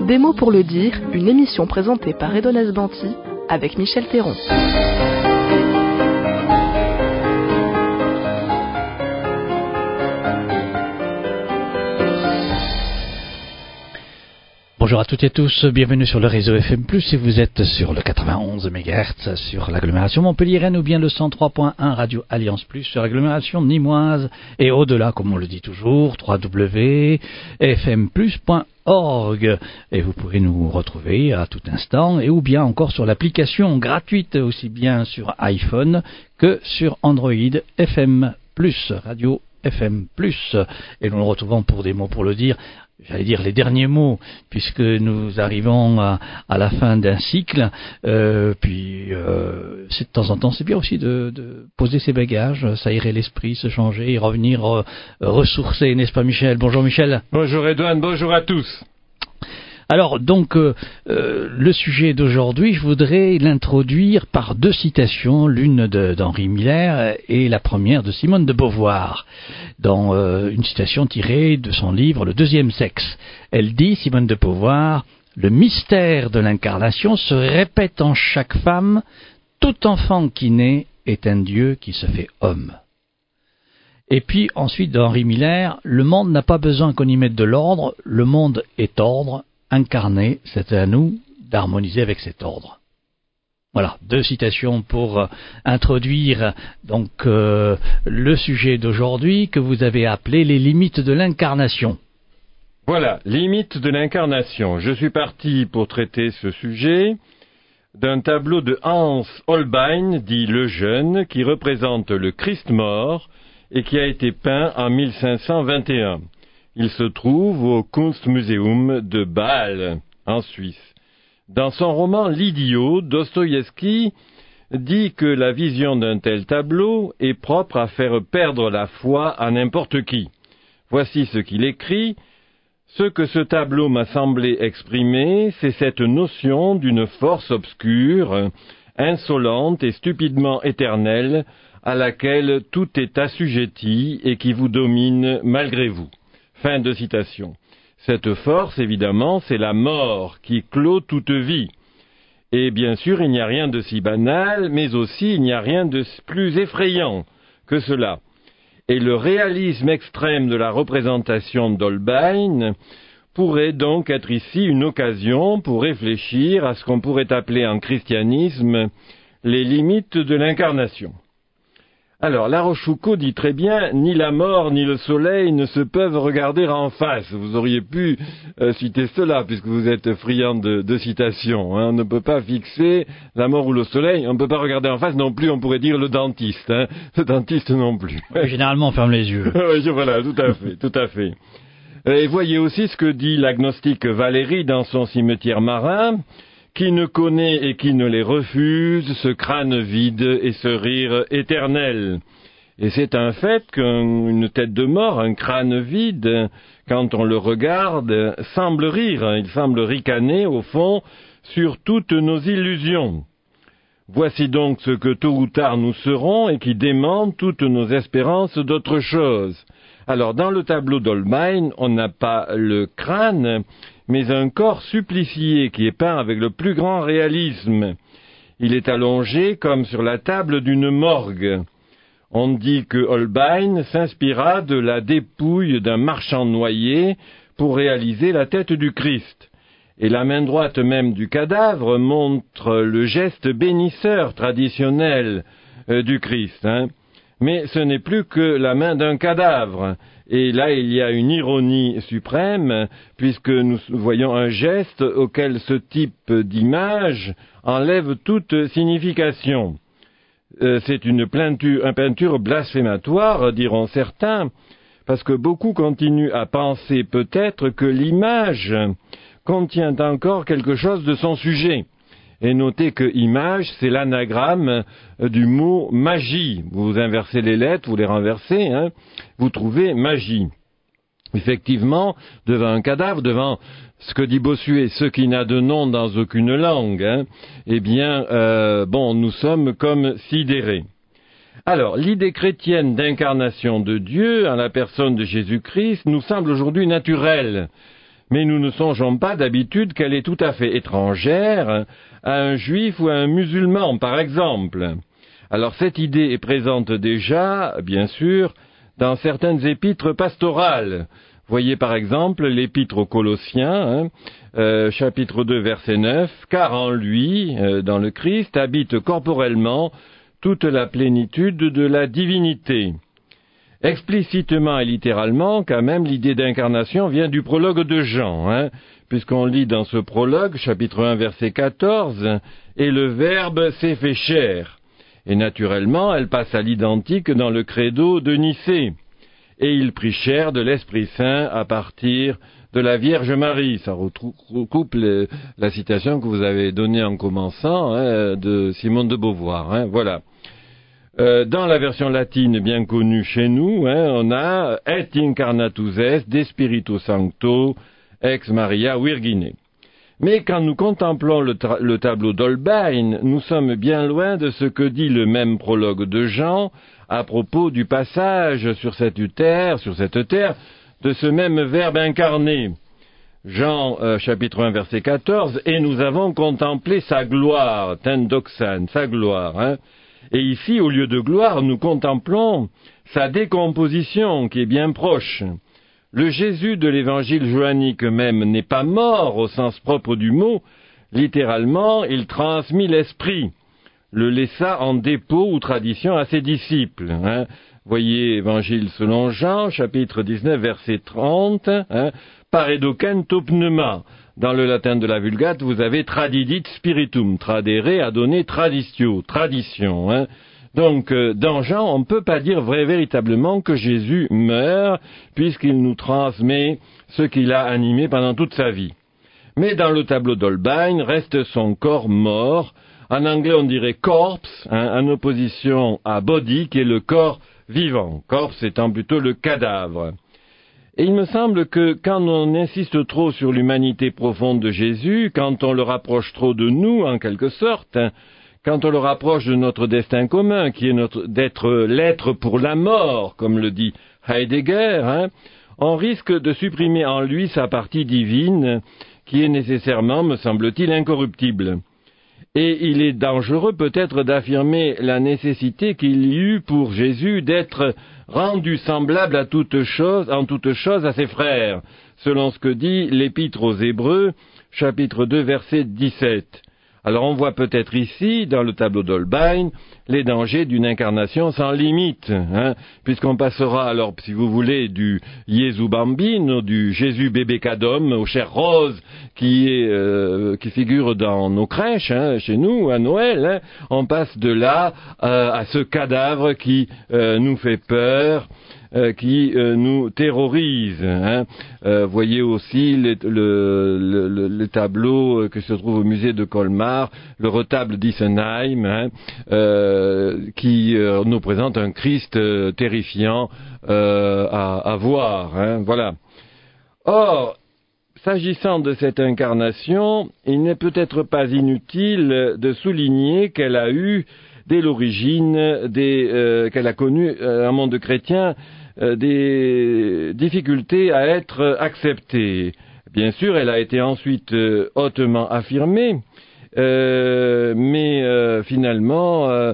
Des mots pour le dire, une émission présentée par Edonas Banti avec Michel Théron. Bonjour à toutes et à tous, bienvenue sur le réseau FM+, si vous êtes sur le 91 MHz sur l'agglomération Montpellier-Rennes ou bien le 103.1 Radio Alliance Plus sur l'agglomération nîmoise et au-delà, comme on le dit toujours, www.fmplus.org et vous pourrez nous retrouver à tout instant et ou bien encore sur l'application gratuite aussi bien sur iPhone que sur Android FM+, Radio FM+, et nous nous retrouvons pour des mots pour le dire. J'allais dire les derniers mots, puisque nous arrivons à la fin d'un cycle. Puis, de temps en temps, c'est bien aussi de poser ses bagages, s'aérer l'esprit, se changer et revenir ressourcer, n'est-ce pas, Michel? Bonjour, Michel. Bonjour, Edouane. Bonjour à tous. Alors, donc, le sujet d'aujourd'hui, je voudrais l'introduire par deux citations, l'une d'Henri Miller et la première de Simone de Beauvoir, dans une citation tirée de son livre « Le deuxième sexe ». Elle dit, Simone de Beauvoir, « Le mystère de l'incarnation se répète en chaque femme, tout enfant qui naît est un Dieu qui se fait homme ». Et puis, ensuite, d'Henri Miller, « Le monde n'a pas besoin qu'on y mette de l'ordre, le monde est ordre ». Incarné, c'est à nous d'harmoniser avec cet ordre. Voilà, deux citations pour introduire donc le sujet d'aujourd'hui que vous avez appelé les limites de l'incarnation. Voilà, limites de l'incarnation. Je suis parti pour traiter ce sujet d'un tableau de Hans Holbein, dit le Jeune, qui représente le Christ mort et qui a été peint en 1521. Il se trouve au Kunstmuseum de Bâle, en Suisse. Dans son roman L'Idiot, Dostoïevski dit que la vision d'un tel tableau est propre à faire perdre la foi à n'importe qui. Voici ce qu'il écrit. Ce que ce tableau m'a semblé exprimer, c'est cette notion d'une force obscure, insolente et stupidement éternelle, à laquelle tout est assujetti et qui vous domine malgré vous. Fin de citation. Cette force, évidemment, c'est la mort qui clôt toute vie. Et bien sûr, il n'y a rien de si banal, mais aussi il n'y a rien de plus effrayant que cela. Et le réalisme extrême de la représentation d'Holbein pourrait donc être ici une occasion pour réfléchir à ce qu'on pourrait appeler en christianisme les limites de l'incarnation. Alors, La Rochefoucauld dit très bien, ni la mort ni le soleil ne se peuvent regarder en face. Vous auriez pu citer cela, puisque vous êtes friand de citations. Hein. On ne peut pas fixer la mort ou le soleil, on ne peut pas regarder en face non plus, on pourrait dire le dentiste. Hein. Le dentiste non plus. Généralement, on ferme les yeux. Voilà, tout à fait. Et voyez aussi ce que dit l'agnostique Valérie dans son Cimetière marin. Qui ne connaît et qui ne les refuse, ce crâne vide et ce rire éternel. Et c'est un fait qu'une tête de mort, un crâne vide, quand on le regarde, semble rire, il semble ricaner, au fond, sur toutes nos illusions. Voici donc ce que tôt ou tard nous serons et qui dément toutes nos espérances d'autre chose. Alors, dans le tableau d'Holbein, on n'a pas le crâne, mais un corps supplicié qui est peint avec le plus grand réalisme. Il est allongé comme sur la table d'une morgue. On dit que Holbein s'inspira de la dépouille d'un marchand noyé pour réaliser la tête du Christ. Et la main droite même du cadavre montre le geste bénisseur traditionnel du Christ. Mais ce n'est plus que la main d'un cadavre. Et là, il y a une ironie suprême, puisque nous voyons un geste auquel ce type d'image enlève toute signification. C'est une peinture blasphématoire, diront certains, parce que beaucoup continuent à penser peut-être que l'image contient encore quelque chose de son sujet. Et notez que image, c'est l'anagramme du mot magie. Vous inversez les lettres, vous les renversez, vous trouvez magie. Effectivement, devant un cadavre, devant ce que dit Bossuet, ce qui n'a de nom dans aucune langue, nous sommes comme sidérés. Alors, l'idée chrétienne d'incarnation de Dieu en la personne de Jésus-Christ nous semble aujourd'hui naturelle, mais nous ne songeons pas d'habitude qu'elle est tout à fait étrangère à un juif ou à un musulman, par exemple. Alors cette idée est présente déjà, bien sûr, dans certaines épîtres pastorales. Voyez par exemple l'épître aux Colossiens, chapitre 2, verset 9, « Car en lui, dans le Christ, habite corporellement toute la plénitude de la divinité. » Explicitement et littéralement, quand même, l'idée d'incarnation vient du prologue de Jean, puisqu'on lit dans ce prologue, chapitre 1, verset 14, « Et le Verbe s'est fait chair ». Et naturellement, elle passe à l'identique dans le credo de Nicée. « Et il prit chair de l'Esprit Saint à partir de la Vierge Marie ». Ça recoupe la citation que vous avez donnée en commençant, de Simone de Beauvoir. Voilà. Dans la version latine bien connue chez nous, on a « Et incarnatus est de Spiritu Sancto ex Maria Virgine ». Mais quand nous contemplons le tableau d'Holbein, nous sommes bien loin de ce que dit le même prologue de Jean à propos du passage sur cette terre, de ce même Verbe incarné. Jean chapitre 1 verset 14, « Et nous avons contemplé sa gloire », ten doxan, sa gloire. Et ici, au lieu de gloire, nous contemplons sa décomposition qui est bien proche. Le Jésus de l'évangile joannique même n'est pas mort au sens propre du mot. Littéralement, il transmit l'esprit, le laissa en dépôt ou tradition à ses disciples. Voyez Évangile selon Jean, chapitre 19, verset 30, paredocento pneuma. Dans le latin de la Vulgate, vous avez tradidit spiritum, tradere à donner traditio, tradition. Donc, dans Jean, on ne peut pas dire véritablement que Jésus meurt, puisqu'il nous transmet ce qu'il a animé pendant toute sa vie. Mais dans le tableau d'Holbein reste son corps mort. En anglais, on dirait corpse, en opposition à body, qui est le corps vivant. Corpse étant plutôt le cadavre. Et il me semble que quand on insiste trop sur l'humanité profonde de Jésus, quand on le rapproche trop de nous, en quelque sorte, quand on le rapproche de notre destin commun, qui est d'être l'être pour la mort, comme le dit Heidegger, on risque de supprimer en lui sa partie divine, qui est nécessairement, me semble-t-il, incorruptible. Et il est dangereux peut-être d'affirmer la nécessité qu'il y eut pour Jésus d'être rendu semblable en toute chose à ses frères, selon ce que dit l'Épître aux Hébreux, chapitre 2, verset 17. Alors on voit peut-être ici, dans le tableau d'Holbein, les dangers d'une incarnation sans limite, puisqu'on passera alors, si vous voulez, du Jésus Bambino, du Jésus bébé cadom, aux chairs roses, qui figure dans nos crèches, chez nous, à Noël, on passe de là à ce cadavre qui nous fait peur, qui nous terrorise. Voyez aussi le tableau que se trouve au musée de Colmar, le retable d'Isenheim, qui nous présente un Christ terrifiant à voir. Voilà. Or, s'agissant de cette incarnation, il n'est peut-être pas inutile de souligner qu'elle a eu dès l'origine, qu'elle a connu un monde chrétien des difficultés à être acceptée. Bien sûr, elle a été ensuite hautement affirmée, mais finalement,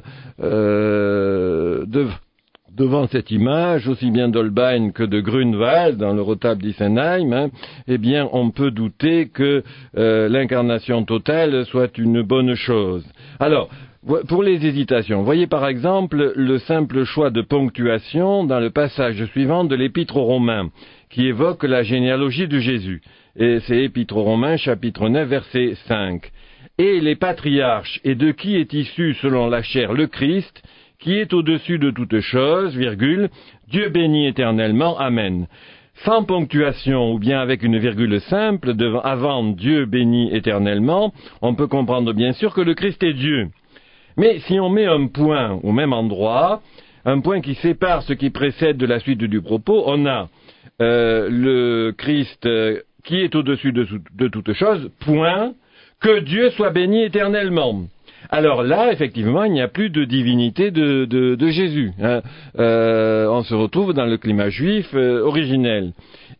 devant cette image, aussi bien d'Holbein que de Grunewald, dans le retable d'Isenheim, eh bien, on peut douter que l'incarnation totale soit une bonne chose. Alors, pour les hésitations, voyez par exemple le simple choix de ponctuation dans le passage suivant de l'Épître aux Romains, qui évoque la généalogie de Jésus. Et c'est Épître aux Romains, chapitre 9, verset 5. « Et les patriarches, et de qui est issu selon la chair le Christ, qui est au-dessus de toutes choses, virgule, Dieu béni éternellement, Amen. » Sans ponctuation ou bien avec une virgule simple avant Dieu béni éternellement, on peut comprendre bien sûr que le Christ est Dieu. Mais si on met un point au même endroit, un point qui sépare ce qui précède de la suite du propos, on a le Christ qui est au-dessus de toutes choses, point, que Dieu soit béni éternellement. Alors là, effectivement, il n'y a plus de divinité de Jésus. On se retrouve dans le climat juif originel.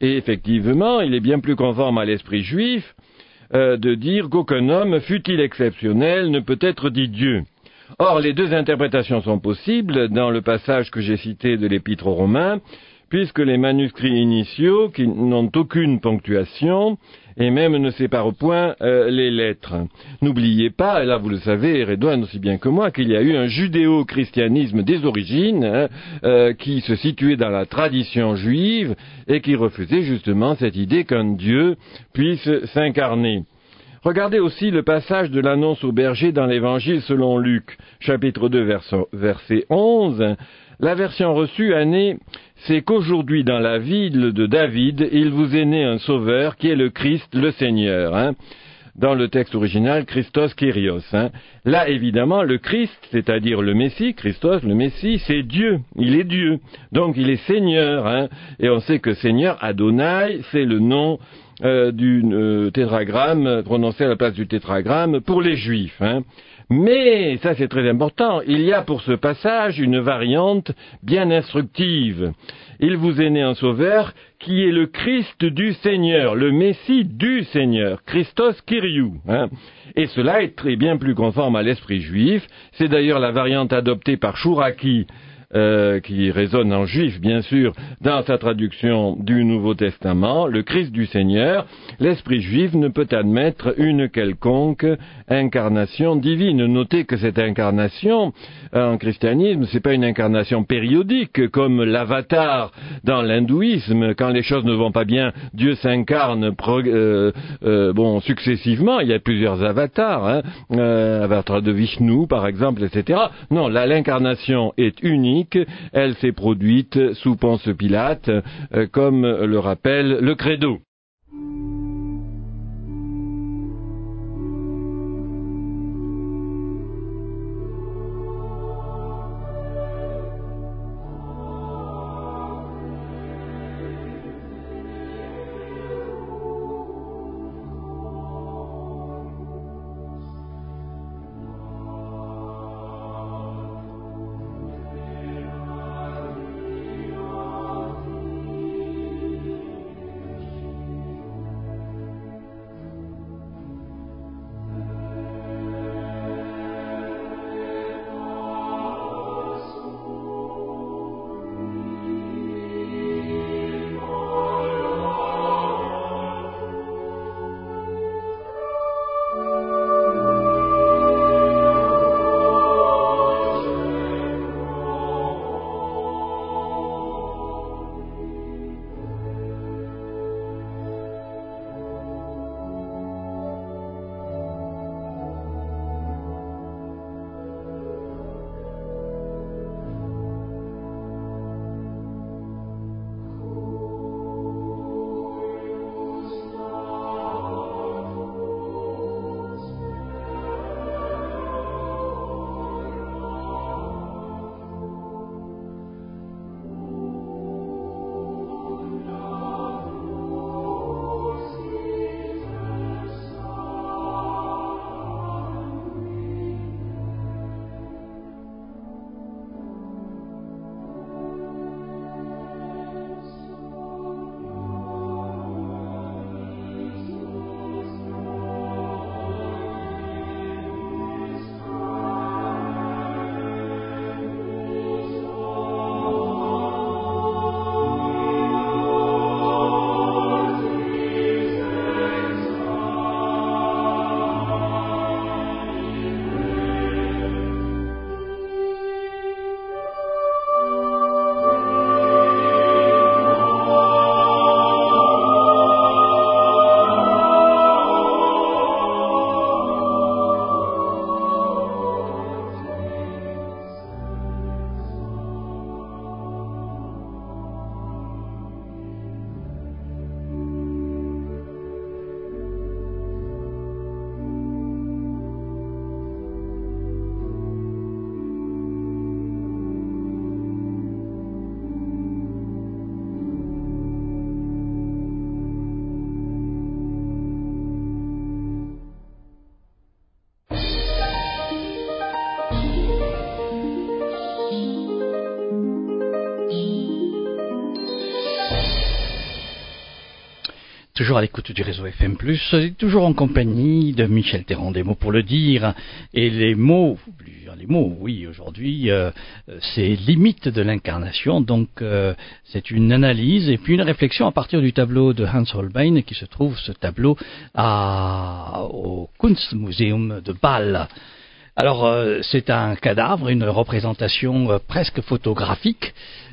Et effectivement, il est bien plus conforme à l'esprit juif de dire qu'aucun homme, fût-il exceptionnel, ne peut être dit Dieu. Or, les deux interprétations sont possibles dans le passage que j'ai cité de l'Épître aux Romains, puisque les manuscrits initiaux, qui n'ont aucune ponctuation, et même ne séparent point les lettres. N'oubliez pas, et là vous le savez, Redouane aussi bien que moi, qu'il y a eu un judéo-christianisme des origines, qui se situait dans la tradition juive, et qui refusait justement cette idée qu'un Dieu puisse s'incarner. Regardez aussi le passage de l'annonce au berger dans l'Évangile selon Luc, chapitre 2, verset 11. La version reçue a né, c'est qu'aujourd'hui dans la ville de David, il vous est né un sauveur qui est le Christ, le Seigneur. Dans le texte original, Christos Kyrios. Là, évidemment, le Christ, c'est-à-dire le Messie, Christos, le Messie, c'est Dieu. Il est Dieu. Donc, il est Seigneur. Et on sait que Seigneur, Adonai, c'est le nom du tétragramme prononcé à la place du tétragramme pour les Juifs. Mais, ça c'est très important, il y a pour ce passage une variante bien instructive. Il vous est né un sauveur qui est le Christ du Seigneur, le Messie du Seigneur, Christos Kyriou. Et cela est très bien plus conforme à l'esprit juif. C'est d'ailleurs la variante adoptée par Chouraki, qui résonne en juif, bien sûr, dans sa traduction du Nouveau Testament, le Christ du Seigneur. L'esprit juif ne peut admettre une quelconque incarnation divine. Notez que cette incarnation, en christianisme, c'est pas une incarnation périodique, comme l'avatar dans l'hindouisme. Quand les choses ne vont pas bien, Dieu s'incarne successivement. Il y a plusieurs avatars, avatar de Vishnu, par exemple, etc. Non, l'incarnation est unique. Elle s'est produite sous Ponce Pilate, comme le rappelle le Credo. Toujours à l'écoute du réseau FM+, toujours en compagnie de Michel Théran, des mots pour le dire, et les mots, oui, aujourd'hui, c'est limite de l'incarnation, donc c'est une analyse et puis une réflexion à partir du tableau de Hans Holbein, qui se trouve, ce tableau, au Kunstmuseum de Bâle. Alors, c'est un cadavre, une représentation presque photographique,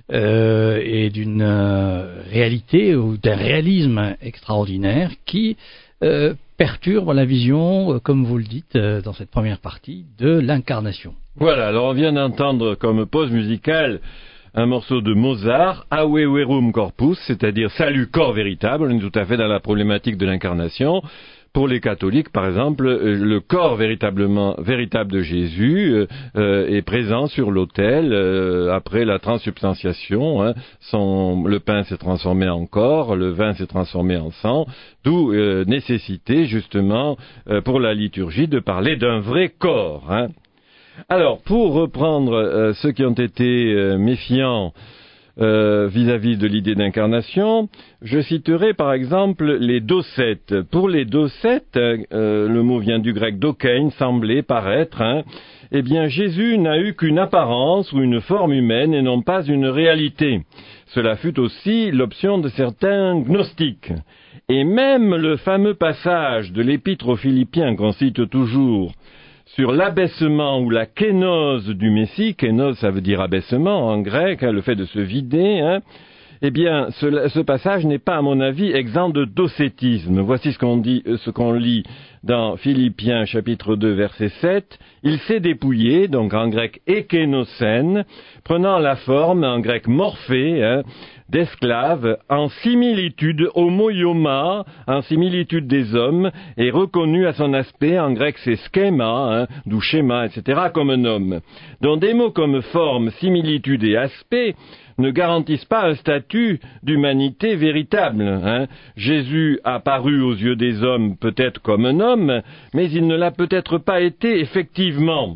et d'une réalité ou d'un réalisme extraordinaire qui perturbe la vision, comme vous le dites dans cette première partie, de l'incarnation. Voilà, alors on vient d'entendre comme pause musicale un morceau de Mozart, Ave Verum Corpus, c'est-à-dire Salut corps véritable. On est tout à fait dans la problématique de l'incarnation. Pour les catholiques, par exemple, le corps véritable de Jésus est présent sur l'autel après la transsubstantiation. Hein. Le pain s'est transformé en corps, le vin s'est transformé en sang, d'où nécessité justement pour la liturgie de parler d'un vrai corps. Hein. Alors, pour reprendre ceux qui ont été méfiants vis-à-vis de l'idée d'incarnation, je citerai par exemple les docètes. Pour les docètes, le mot vient du grec dokein, sembler, paraître. Hein. Eh bien, Jésus n'a eu qu'une apparence ou une forme humaine et non pas une réalité. Cela fut aussi l'option de certains gnostiques. Et même le fameux passage de l'épître aux Philippiens qu'on cite toujours, sur l'abaissement ou la kénose du Messie, kénose ça veut dire abaissement en grec, hein, le fait de se vider, hein, eh bien ce passage n'est pas à mon avis exempt de docétisme. Voici ce qu'on lit dans Philippiens chapitre 2 verset 7. Il s'est dépouillé, donc en grec ékénosen, prenant la forme en grec morphée, hein, d'esclave, en similitude homoioma, en similitude des hommes, et reconnu à son aspect, en grec c'est schéma, hein, d'où schéma, etc., comme un homme. Donc des mots comme forme, similitude et aspect ne garantissent pas un statut d'humanité véritable. Hein. Jésus a paru aux yeux des hommes peut-être comme un homme, mais il ne l'a peut-être pas été effectivement.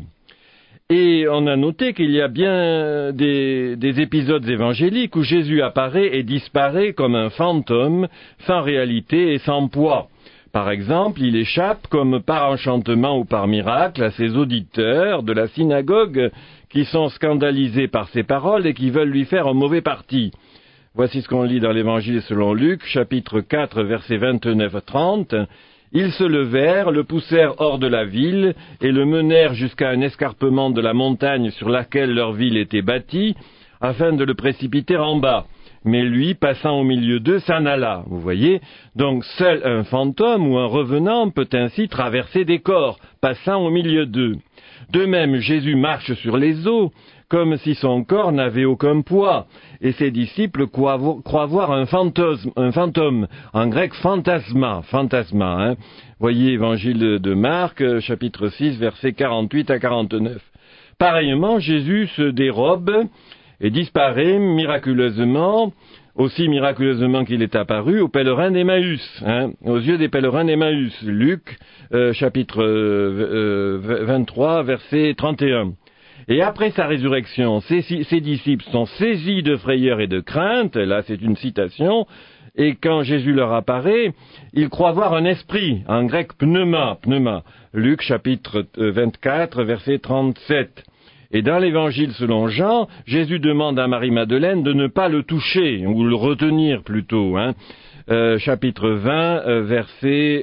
Et on a noté qu'il y a bien des épisodes évangéliques où Jésus apparaît et disparaît comme un fantôme, sans réalité et sans poids. Par exemple, il échappe comme par enchantement ou par miracle à ses auditeurs de la synagogue qui sont scandalisés par ses paroles et qui veulent lui faire un mauvais parti. Voici ce qu'on lit dans l'Évangile selon Luc, chapitre 4, versets 29-30. Ils se levèrent, le poussèrent hors de la ville et le menèrent jusqu'à un escarpement de la montagne sur laquelle leur ville était bâtie, afin de le précipiter en bas. Mais lui, passant au milieu d'eux, s'en alla. Vous voyez? Donc seul un fantôme ou un revenant peut ainsi traverser des corps, passant au milieu d'eux. De même, Jésus marche sur les eaux, comme si son corps n'avait aucun poids, et ses disciples croient voir un fantôme, en grec fantasma, hein. Voyez Évangile de Marc, chapitre 6, versets 48 à 49. Pareillement, Jésus se dérobe et disparaît miraculeusement, aussi miraculeusement qu'il est apparu aux pèlerins d'Emmaüs, hein, aux yeux des pèlerins d'Emmaüs. Luc, chapitre 23, verset 31. Et après sa résurrection, ses disciples sont saisis de frayeur et de crainte, là c'est une citation, et quand Jésus leur apparaît, ils croient voir un esprit, en grec pneuma, Luc chapitre 24, verset 37. Et dans l'Évangile selon Jean, Jésus demande à Marie-Madeleine de ne pas le toucher, ou le retenir plutôt, hein. Chapitre 20, verset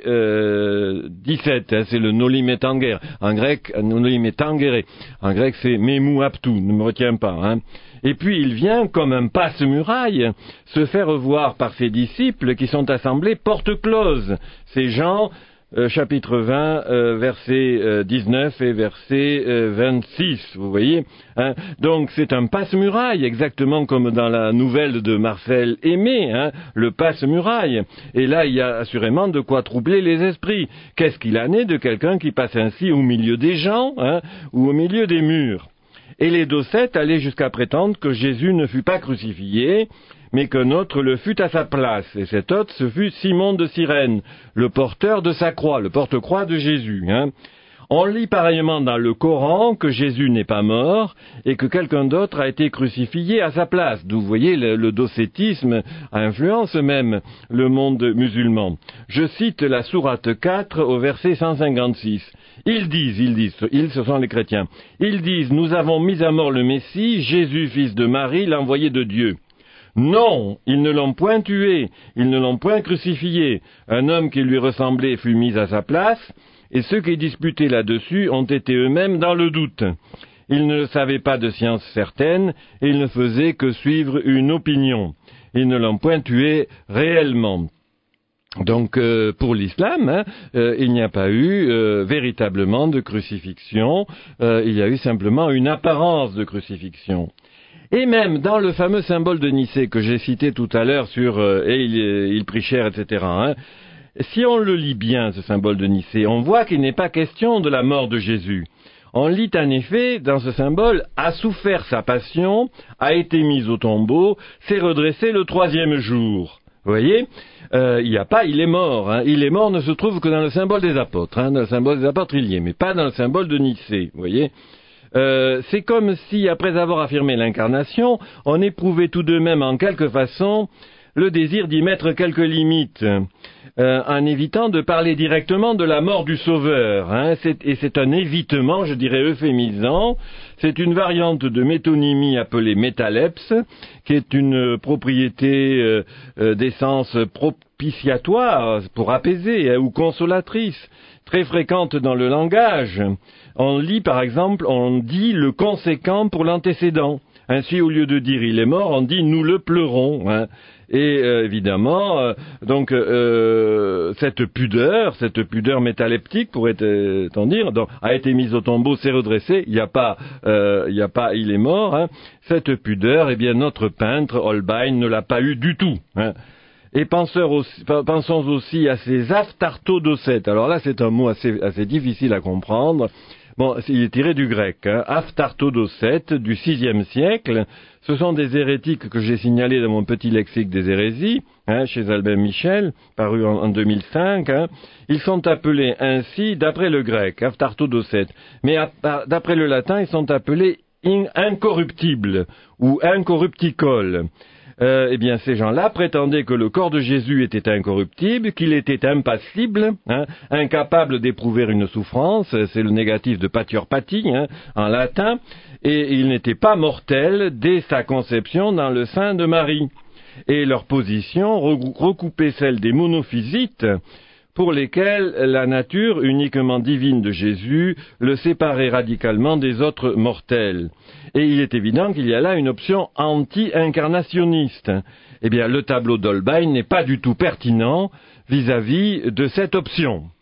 17, hein, c'est le nolimetangere. En grec, nolimetangere. En grec, c'est memou aptou, ne me retiens pas. Hein. Et puis il vient, comme un passe-muraille, se faire voir par ses disciples qui sont assemblés porte close. C'est Jean, chapitre 20, verset 19 et verset 26, vous voyez, hein. Donc c'est un passe-muraille, exactement comme dans la nouvelle de Marcel Aimé, hein, le passe-muraille. Et là, il y a assurément de quoi troubler les esprits. Qu'est-ce qu'il en est de quelqu'un qui passe ainsi au milieu des gens, hein, ou au milieu des murs? Et les docètes allaient jusqu'à prétendre que Jésus ne fut pas crucifié, mais qu'un autre le fut à sa place. Et cet autre, ce fut Simon de Cyrène, le porteur de sa croix, le porte-croix de Jésus. Hein. On lit pareillement dans le Coran que Jésus n'est pas mort et que quelqu'un d'autre a été crucifié à sa place. D'où vous voyez le docétisme influence même le monde musulman. Je cite la sourate 4 au verset 156. Ils, ce sont les chrétiens, ils disent, nous avons mis à mort le Messie, Jésus, fils de Marie, l'envoyé de Dieu. Non, ils ne l'ont point tué, ils ne l'ont point crucifié. Un homme qui lui ressemblait fut mis à sa place, et ceux qui disputaient là-dessus ont été eux-mêmes dans le doute. Ils ne savaient pas de science certaine, et ils ne faisaient que suivre une opinion. Ils ne l'ont point tué réellement. Donc pour l'islam, il n'y a pas eu véritablement de crucifixion, il y a eu simplement une apparence de crucifixion. Et même dans le fameux symbole de Nicée que j'ai cité tout à l'heure sur ils prichèrent, etc., si on le lit bien, ce symbole de Nicée, on voit qu'il n'est pas question de la mort de Jésus. On lit en effet dans ce symbole « a souffert sa passion, a été mis au tombeau, s'est redressé le 3e jour ». Vous voyez, il n'y a pas « il est mort ». Il est mort ne se trouve que dans le symbole des apôtres. Dans le symbole des apôtres, il y est, mais pas dans le symbole de Nicée. Vous voyez, c'est comme si, après avoir affirmé l'incarnation, on éprouvait tout de même en quelque façon le désir d'y mettre quelques limites, en évitant de parler directement de la mort du Sauveur. Et c'est un évitement, je dirais euphémisant. C'est une variante de métonymie appelée métalepse, qui est une propriété d'essence propitiatoire, pour apaiser, ou consolatrice, très fréquente dans le langage. On lit, par exemple, on dit le conséquent pour l'antécédent. Ainsi, au lieu de dire il est mort, on dit nous le pleurons. Et évidemment, cette pudeur métaleptique, pourrait-on dire, a été mise au tombeau, s'est redressée. Il n'y a pas, il est mort. Cette pudeur, eh bien, notre peintre Holbein ne l'a pas eu du tout. Et pensons aussi à ces aftartodocètes. Alors là, c'est un mot assez difficile à comprendre. Bon, il est tiré du grec, aftartodocètes, du VIe siècle. Ce sont des hérétiques que j'ai signalés dans mon petit lexique des hérésies, chez Albin Michel, paru en 2005. Ils sont appelés ainsi d'après le grec, aftartodocètes. Mais d'après le latin, ils sont appelés incorruptibles ou incorrupticoles. Eh bien, ces gens-là prétendaient que le corps de Jésus était incorruptible, qu'il était impassible, incapable d'éprouver une souffrance, c'est le négatif de patiorpathie, en latin, et il n'était pas mortel dès sa conception dans le sein de Marie. Et leur position recoupait celle des monophysites, pour lesquels la nature uniquement divine de Jésus le séparait radicalement des autres mortels. Et il est évident qu'il y a là une option anti-incarnationniste. Eh bien, le tableau d'Holbein n'est pas du tout pertinent vis-à-vis de cette option.